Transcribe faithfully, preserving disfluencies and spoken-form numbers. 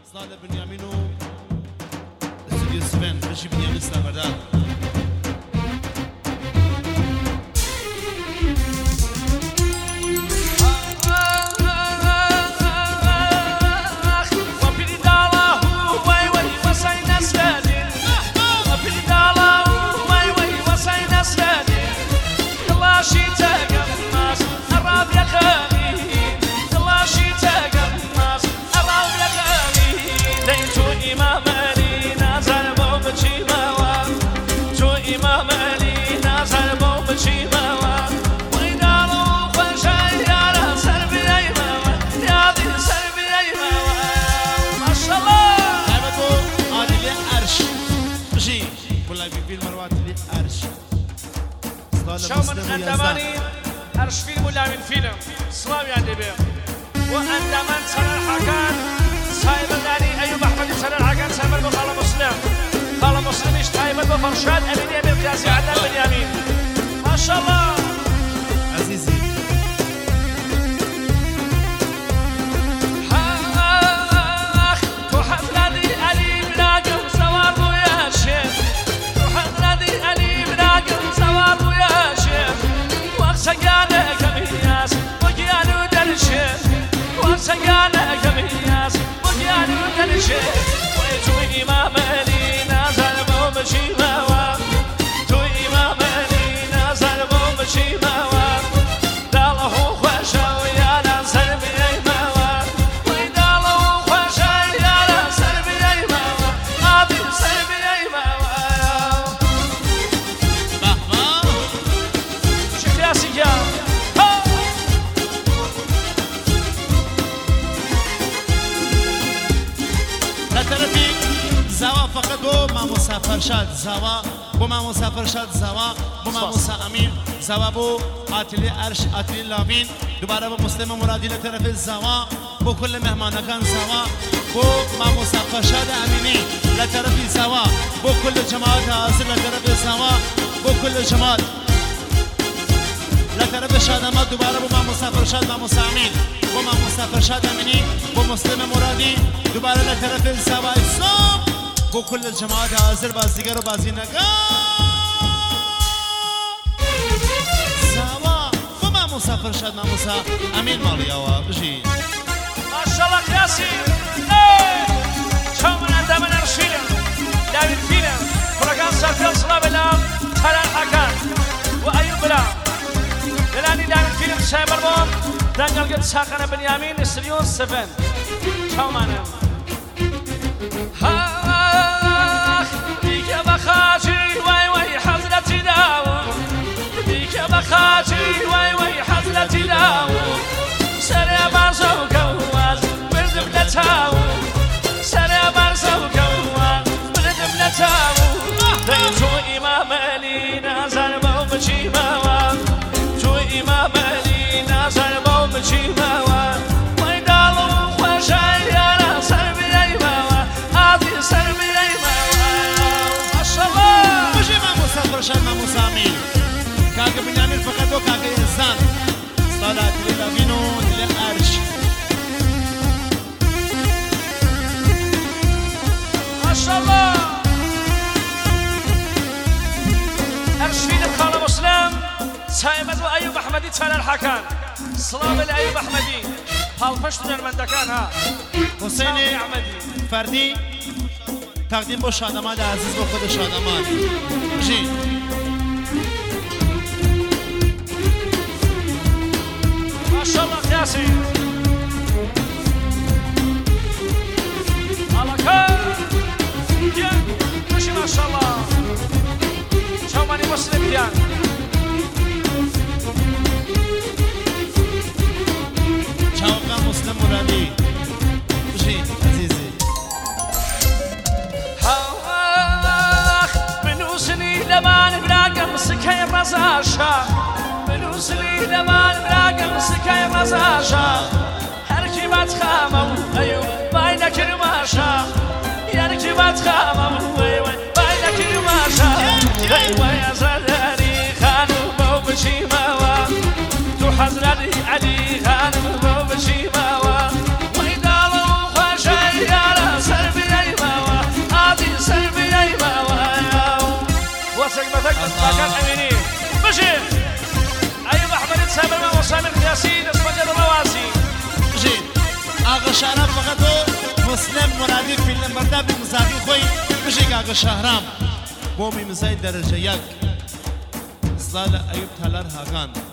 صاد بنيامين و استوديو سفن بشي بنيامين سلامرداد شو من أندماني أرش فيلم ولا من فيلم سلام يعني بيه وأندمان سنة الحكان سايب الداني أيوب أحمد سنة الحكان سايب البخارة مسلم قال مسلم اشتايب بفرشاد أمين يمين قياسي عدنان بنيامين ما شاء الله عزيزي سجانا كمياس وجاني ودلشة ويتوي إمام لي نازل مو بشي موا توي إمام لي نازل مو بشي موا داله خوشة ويا نازل بيا موا ويداله خوشة يا نازل بيا موا أبي نازل بيا موا بابا شوف يا سجان طرفی زوا فقط بو ما مسافر شد زوا بو ما مسافر شد زوا بو ما موسى امین زوا بو آتلی ارش آتلی لاوین دوباره با مسلم مرادی لطرف زوا بو کل مهمانکان زوا بو ما مسافر شد امینی لطرف زوا بو کل جماعت حاضر لطرف زوا بو کل جماعت لطرف شادمات دوباره بو ما مسافر شد ما موسى امین بو ما مسافر شد امینی بو مسلم مرادی دوباره لطرف زوا اسلام بو کل الجماعت حاضر بازیگر و بازینگان زوا بو ما مسافر شد ما موسى امین مالياوا بجي ما شاء الله قياسي شو من أندمن أرشيلم داوين فيلم فرقان سرفيل صلاب الام تلال حكان وأيوب بلا لاني داوين فيلم سايبر بوم دنقل قد ساقنا بنيامين استريون سفن شو مانم آخ بيك بخاجي واي واي حضرتي داو بيك بخاجي واي واي حضرتي داو سري بارزو كواز بردم نتاو سري بارزو كواز بردم نتاو ديتو إمام لي نازل بو بشي موا تو إمام لي نازل بو بشي موا ويدالو خوشي يا نازل بيا موا عادي سر بيا موا ما شاء الله بجي ما مسافر شد ما موسى امین كاكا بنيامين فقط بو كاكا إنسان صلاة للأمينو للأرش ما شاء الله أرشفين الخالة مسلم سايمد وأيوب أحمدي تفعل الحكان سلام الأيوب أحمدي هالفشتون المندكان ها حسین أحمدي فردی تقدیم با شادمان عزیز با خود شادمان بجی ما شاء الله قياسي على كار ديان ماشي ما شاء الله شو ماني مسلم ديان شاوقا مسلم مرادی بجی عزیزی هاخ بنوسني لمان براقم سكاي رزاشا بنوسني لمان براقم سكاي رزاشا هركي بتخامو ايو باينا كرماشا يركي بتخامو ايو باينا كرماشا ايوه يا زلالي خانو بو بشي موا تو حضرتي علي خانو بو بشي موا ويدالو خوشي يا راس باكات اميني بشي ايوب احمد سامر ما وسامر ياسين اسمه الرواسي جيد آقا شهرام فقط و مسلم مرادی فیلم برده بی مزاقی خوی بشی آقا شهرام بو می مزای درجه یک زال ایوب تالار هاگان